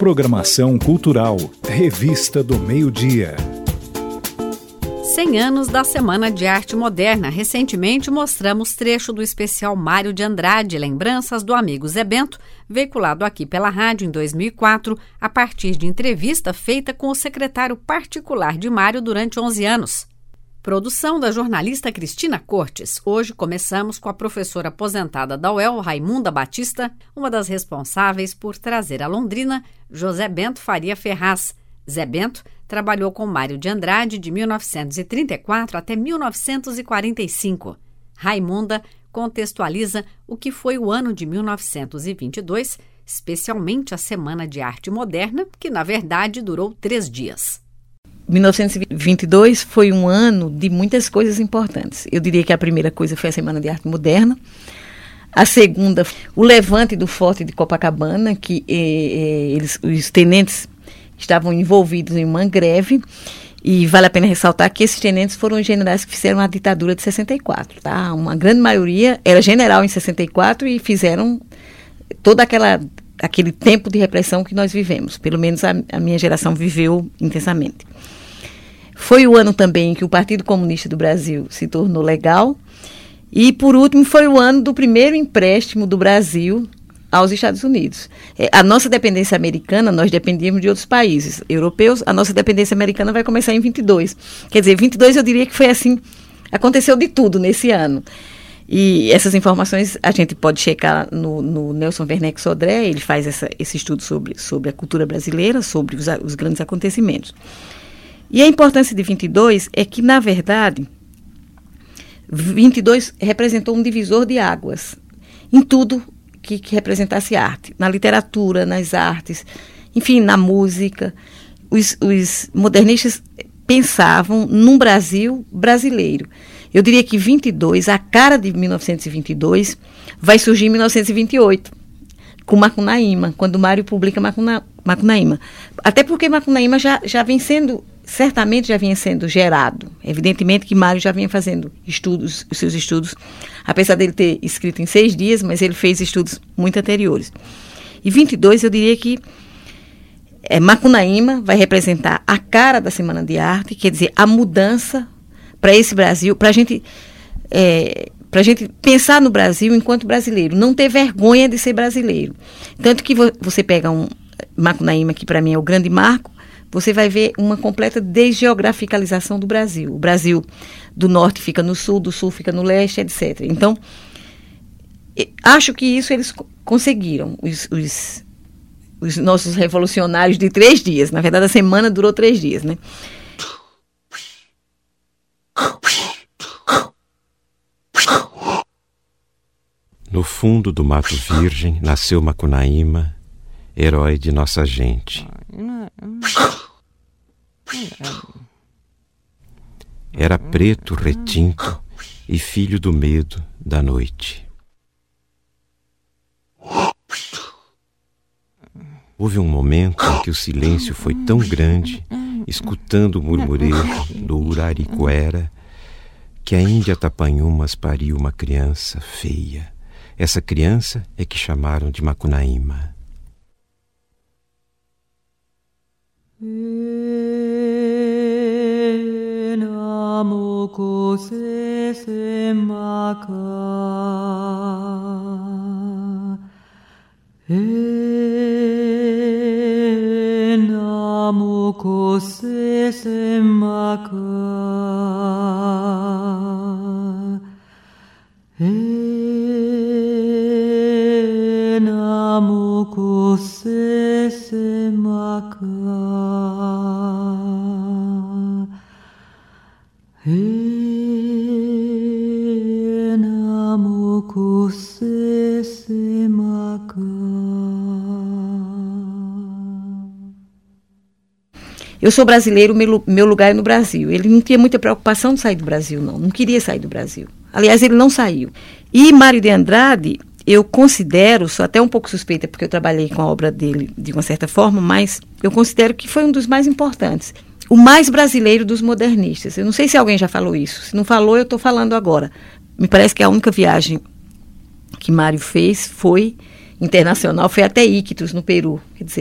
Programação Cultural, Revista do Meio-Dia. 100 anos da Semana de Arte Moderna. Recentemente mostramos trecho do especial Mário de Andrade, Lembranças do Amigo Zé Bento, veiculado aqui pela rádio em 2004, a partir de entrevista feita com o secretário particular de Mário durante 11 anos. Produção da jornalista Cristina Cortes. Hoje começamos com a professora aposentada da UEL, Raimunda Batista, uma das responsáveis por trazer a Londrina José Bento Faria Ferraz. Zé Bento trabalhou com Mário de Andrade de 1934 até 1945. Raimunda contextualiza o que foi o ano de 1922, especialmente a Semana de Arte Moderna, que na verdade durou 3 dias. 1922 foi um ano de muitas coisas importantes. Eu diria que a primeira coisa foi a Semana de Arte Moderna. A segunda, o levante do Forte de Copacabana, que os tenentes estavam envolvidos em uma greve, e vale a pena ressaltar que esses tenentes foram os generais que fizeram a ditadura de 64, tá? Uma grande maioria era general em 64 e fizeram todo aquele tempo de repressão que nós vivemos, pelo menos a minha geração viveu intensamente. Foi o ano também em que o Partido Comunista do Brasil se tornou legal, e por último foi o ano do primeiro empréstimo do Brasil aos Estados Unidos. A nossa dependência americana, nós dependíamos de outros países europeus, a nossa dependência americana vai começar em 22. Quer dizer, 22 eu diria que foi assim, aconteceu de tudo nesse ano. E essas informações a gente pode checar no Nelson Werneck Sodré, ele faz esse estudo sobre a cultura brasileira, sobre os grandes acontecimentos. E a importância de 22 é que, na verdade, 22 representou um divisor de águas em tudo que representasse arte, na literatura, nas artes, enfim, na música. Os modernistas pensavam num Brasil brasileiro. Eu diria que 22, a cara de 1922, vai surgir em 1928, com Macunaíma, quando Mário publica Macunaíma. Até porque Macunaíma já vem sendo, certamente já vinha sendo gerado. Evidentemente que Mário já vinha fazendo os seus estudos, apesar dele ter escrito em 6 dias, mas ele fez estudos muito anteriores. E 22, eu diria que Macunaíma vai representar a cara da Semana de Arte, quer dizer, a mudança para esse Brasil, para a gente pensar no Brasil enquanto brasileiro, não ter vergonha de ser brasileiro. Tanto que você pega Macunaíma, que para mim é o grande marco, você vai ver uma completa desgeograficalização do Brasil. O Brasil do norte fica no sul, do sul fica no leste, etc. Então, acho que isso eles conseguiram, os nossos revolucionários de 3 dias. Na verdade, a semana durou 3 dias, né? No fundo do Mato Virgem nasceu Macunaíma, herói de nossa gente. Era preto, retinto e filho do medo da noite. Houve um momento em que o silêncio foi tão grande, escutando o murmurejo do Uraricuera, que a Índia Tapanhumas pariu uma criança feia. Essa criança é que chamaram de Macunaíma. Eu sou brasileiro, meu lugar é no Brasil. Ele não tinha muita preocupação de sair do Brasil, não queria sair do Brasil. Aliás, ele não saiu. E Mário de Andrade, eu considero, sou até um pouco suspeita porque eu trabalhei com a obra dele de uma certa forma, mas eu considero que foi um dos mais importantes. O mais brasileiro dos modernistas. Eu não sei se alguém já falou isso. Se não falou, eu estou falando agora. Me parece que a única viagem que Mário fez foi internacional, foi até Iquitos, no Peru. Quer dizer,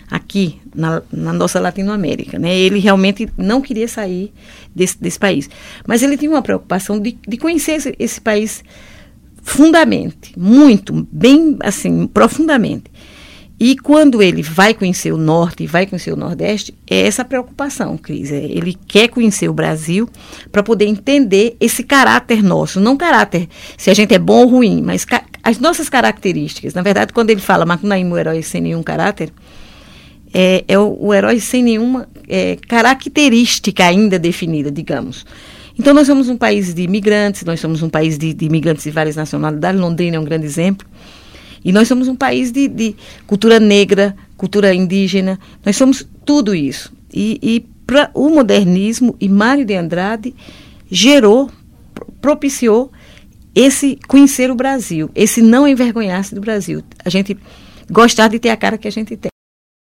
aqui na nossa Latinoamérica, né? Ele realmente não queria sair desse país. Mas ele tinha uma preocupação de conhecer esse país fundamente, muito, bem assim, profundamente. E quando ele vai conhecer o Norte e vai conhecer o Nordeste, é essa preocupação, Cris. Ele quer conhecer o Brasil para poder entender esse caráter nosso. Não caráter, se a gente é bom ou ruim, mas as nossas características. Na verdade, quando ele fala Macunaíma, o herói sem nenhum caráter, é o herói sem nenhuma característica ainda definida, digamos. Então, nós somos um país de imigrantes, nós somos um país de imigrantes de várias nacionalidades. Londrina é um grande exemplo. E nós somos um país de cultura negra, cultura indígena, nós somos tudo isso. E para o modernismo, e Mário de Andrade propiciou esse conhecer o Brasil, esse não envergonhar-se do Brasil, a gente gostar de ter a cara que a gente tem.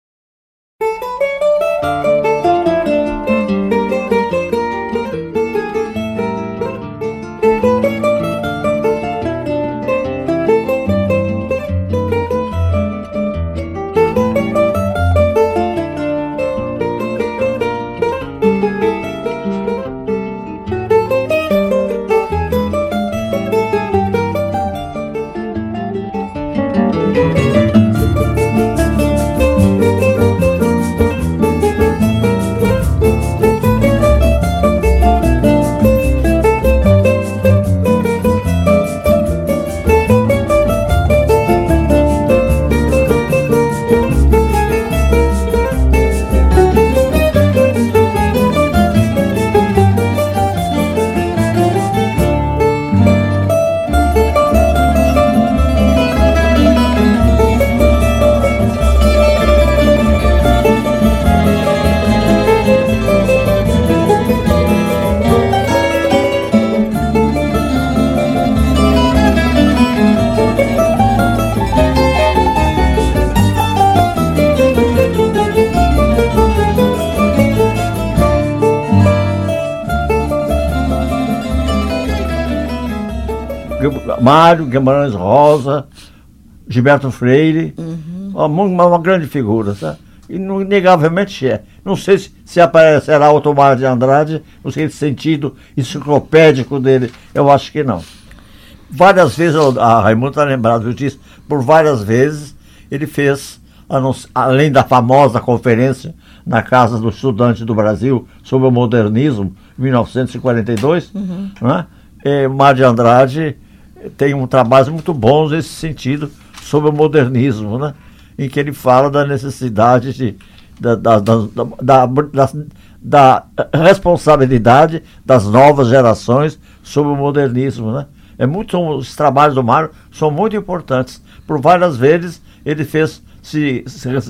Mário Guimarães Rosa, Gilberto Freire, uma grande figura, tá? E inegavelmente é. Não sei se aparecerá outro Mário de Andrade, no sentido enciclopédico dele, eu acho que não. Várias vezes, a Raimundo está lembrado disso, por várias vezes ele fez, além da famosa conferência na Casa do Estudante do Brasil sobre o modernismo, em 1942, né? Mário de Andrade tem um trabalho muito bom nesse sentido sobre o modernismo, né? Em que ele fala da necessidade da responsabilidade das novas gerações sobre o modernismo, né? Os trabalhos do Mário são muito importantes. Por várias vezes ele se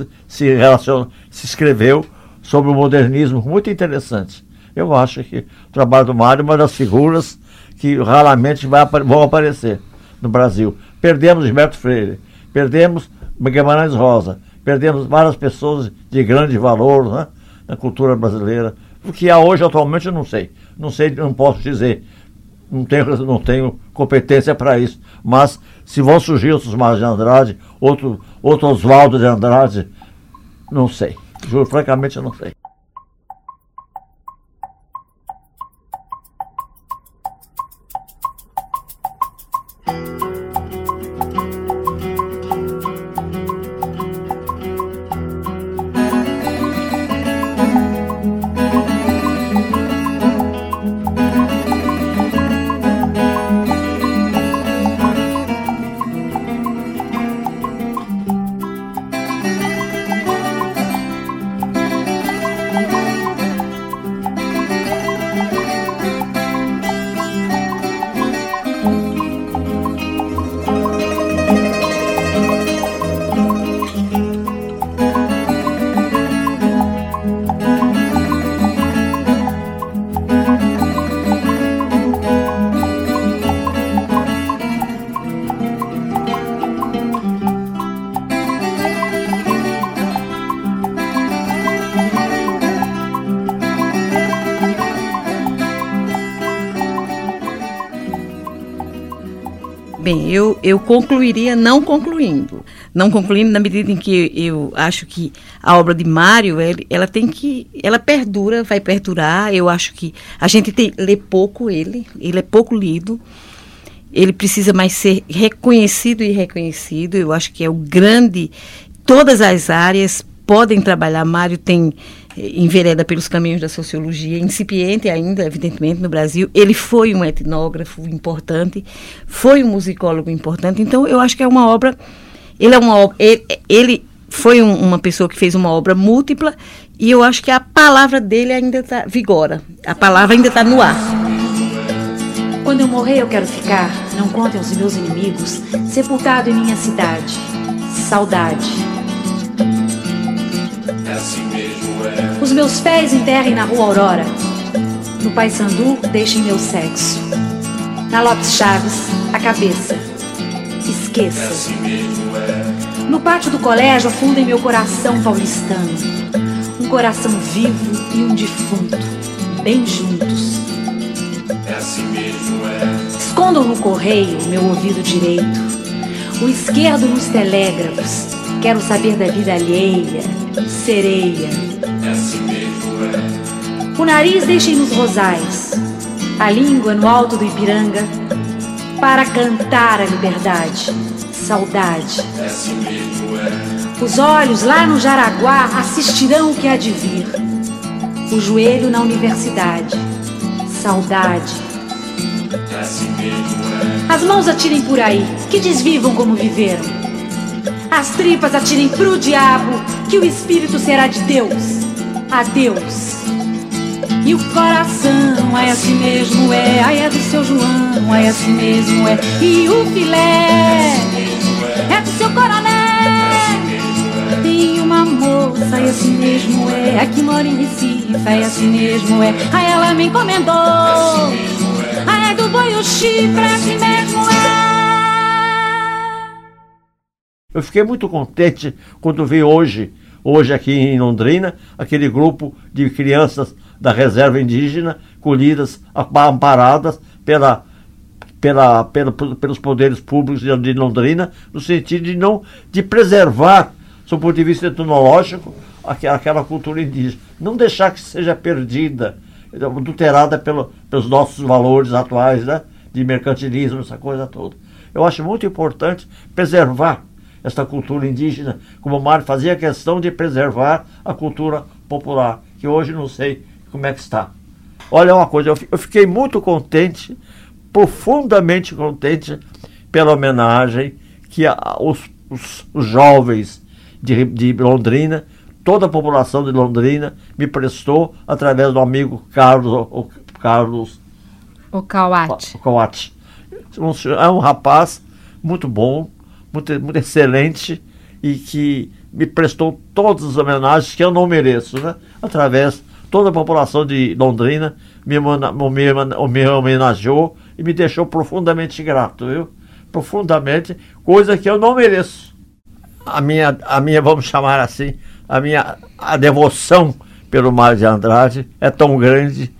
escreveu sobre o modernismo, muito interessante. Eu acho que o trabalho do Mário é uma das figuras que raramente vão aparecer no Brasil. Perdemos Gilberto Freire, perdemos Guimarães Rosa, perdemos várias pessoas de grande valor, né, na cultura brasileira. O que há hoje, atualmente, eu não sei. Não posso dizer. Não tenho competência para isso. Mas se vão surgir outros Mário de Andrade, outro Oswaldo de Andrade, não sei. Juro, francamente, eu não sei. Bem, eu concluiria não concluindo. Não concluindo na medida em que eu acho que a obra de Mário, ela perdura, vai perdurar. Eu acho que a gente lê pouco ele é pouco lido. Ele precisa mais ser reconhecido e reconhecido. Eu acho que é o grande... Todas as áreas podem trabalhar. Mário envereda pelos caminhos da sociologia, incipiente ainda, evidentemente, no Brasil. Ele foi um etnógrafo importante, foi um musicólogo importante. Então, eu acho que é uma obra... Ele foi uma pessoa que fez uma obra múltipla e eu acho que a palavra dele ainda vigora. A palavra ainda está no ar. Quando eu morrer, eu quero ficar, não contem os meus inimigos, sepultado em minha cidade. Saudade. Os meus pés enterrem na Rua Aurora. No Paissandu, deixem meu sexo. Na Lopes Chaves, a cabeça. Esqueça. No pátio do colégio, afundem meu coração paulistano. Um coração vivo e um defunto, bem juntos. Escondam no correio meu ouvido direito, o esquerdo nos telégrafos. Quero saber da vida alheia, sereia. O nariz deixem nos rosais, a língua no alto do Ipiranga, para cantar a liberdade, saudade. Os olhos lá no Jaraguá assistirão o que há de vir. O joelho na universidade, saudade. As mãos atirem por aí, que desvivam como viveram. As tripas atirem pro diabo, que o espírito será de Deus. Adeus. E o coração, ai assim mesmo é, ai é do seu João, ai assim mesmo é. E o filé é do seu coronel. Tem uma moça, ai assim mesmo é, aqui mora em Recife, ai assim mesmo é. Ai ela me encomendou, ai é do boi o chifre, assim mesmo é. Eu fiquei muito contente quando vi hoje aqui em Londrina, aquele grupo de crianças da reserva indígena colhidas, amparadas pelos poderes públicos de Londrina, no sentido de preservar, sob o ponto de vista etnológico, aquela cultura indígena. Não deixar que seja perdida, adulterada pelos nossos valores atuais, né, de mercantilismo, essa coisa toda. Eu acho muito importante preservar essa cultura indígena, como o Mário fazia questão de preservar a cultura popular, que hoje não sei como é que está. Olha uma coisa, eu fiquei muito contente, profundamente contente, pela homenagem que os jovens de Londrina, toda a população de Londrina, me prestou através do amigo Carlos Okawati. É um rapaz muito bom, muito excelente, e que me prestou todas as homenagens que eu não mereço, né? Através toda a população de Londrina me homenageou e me deixou profundamente grato, viu? Profundamente, coisa que eu não mereço. A minha, vamos chamar assim, a devoção pelo Mário de Andrade é tão grande,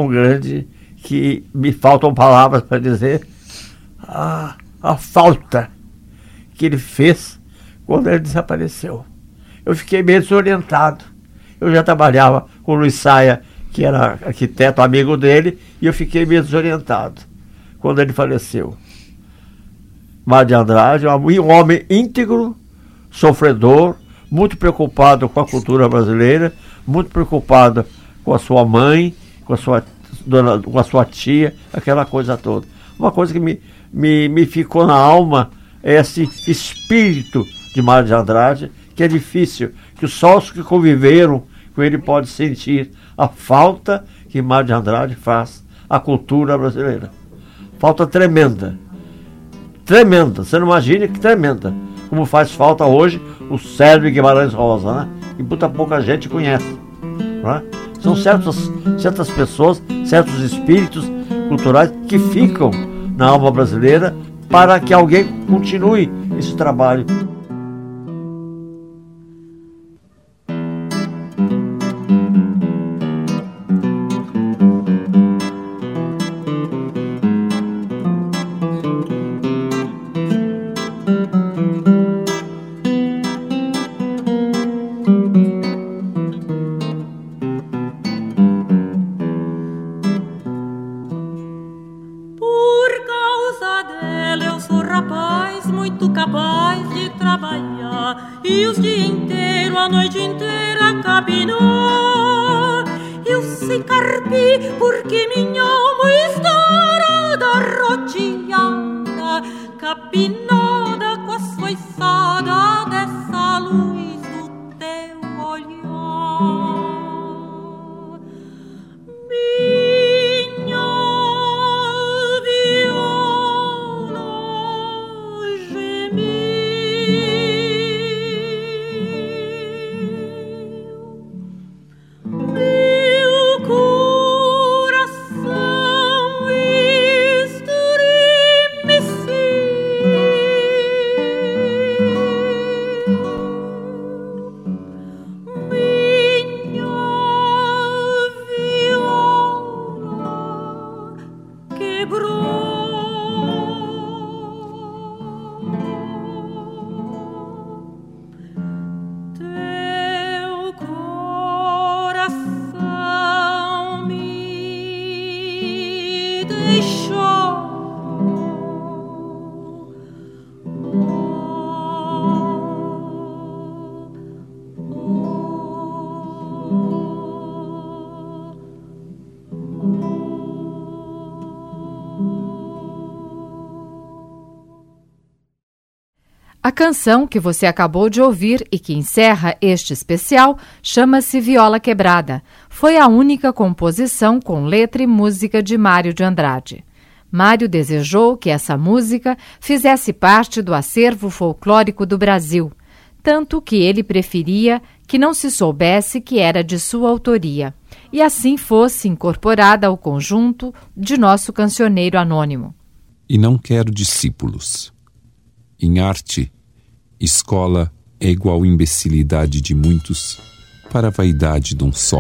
que me faltam palavras para dizer a falta que ele fez quando ele desapareceu. Eu fiquei meio desorientado. Eu já trabalhava com o Luiz Saia, que era arquiteto, amigo dele, e eu fiquei meio desorientado quando ele faleceu. Mário de Andrade, um homem íntegro, sofredor, muito preocupado com a cultura brasileira, muito preocupado com a sua mãe, com a sua tia, aquela coisa toda. Uma coisa que me ficou na alma é esse espírito de Mário de Andrade, que é difícil, que só os que conviveram com ele podem sentir a falta que Mário de Andrade faz à cultura brasileira. Falta tremenda. Tremenda, você não imagina que tremenda. Como faz falta hoje o Célio Guimarães Rosa, né? E muita pouca gente conhece, né? São certas pessoas, certos espíritos culturais que ficam na alma brasileira para que alguém continue esse trabalho. capaz de trabalhar e os dias inteiros, a noite inteira capinar. Eu sei carpir porque minha alma estourada, roteada, capinada com as foiçadas dessa luz do teu olhar. Minha viola gemeu, meu coração A canção que você acabou de ouvir e que encerra este especial chama-se Viola Quebrada. Foi a única composição com letra e música de Mário de Andrade. Mário desejou que essa música fizesse parte do acervo folclórico do Brasil, tanto que ele preferia que não se soubesse que era de sua autoria, e assim fosse incorporada ao conjunto de nosso cancioneiro anônimo. E não quero discípulos. Em arte, escola é igual imbecilidade de muitos para a vaidade de um só.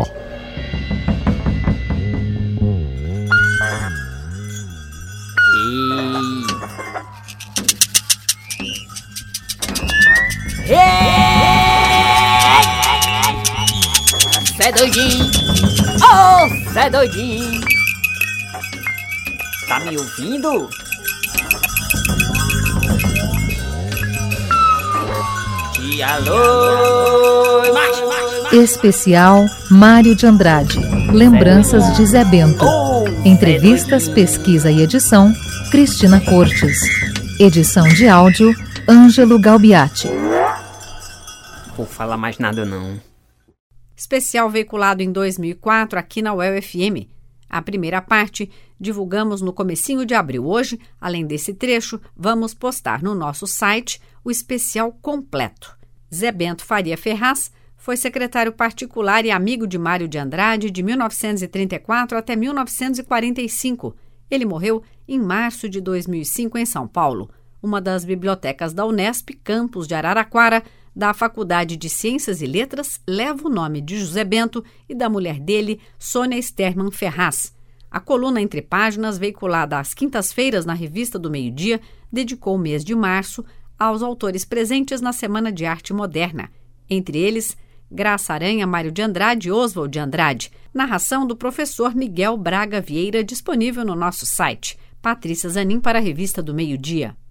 Cê doidinho, oh, cê doidinho, tá me ouvindo? Alô, Especial Mário de Andrade, Lembranças de Zé Bento. Entrevistas, pesquisa e edição, Cristina Cortes. Edição de áudio, Ângelo Galbiati. Vou falar mais nada não. Especial veiculado em 2004 aqui na UEL-FM. A primeira parte divulgamos no comecinho de abril. Hoje, além desse trecho, vamos postar no nosso site o especial completo. Zé Bento Faria Ferraz foi secretário particular e amigo de Mário de Andrade de 1934 até 1945. Ele morreu em março de 2005 em São Paulo. Uma das bibliotecas da Unesp, campus de Araraquara, da Faculdade de Ciências e Letras, leva o nome de José Bento e da mulher dele, Sônia Sterman Ferraz. A coluna Entre Páginas, veiculada às quintas-feiras na Revista do Meio-Dia, dedicou o mês de março aos autores presentes na Semana de Arte Moderna. Entre eles, Graça Aranha, Mário de Andrade e Oswald de Andrade. Narração do professor Miguel Braga Vieira, disponível no nosso site. Patrícia Zanin para a Revista do Meio-Dia.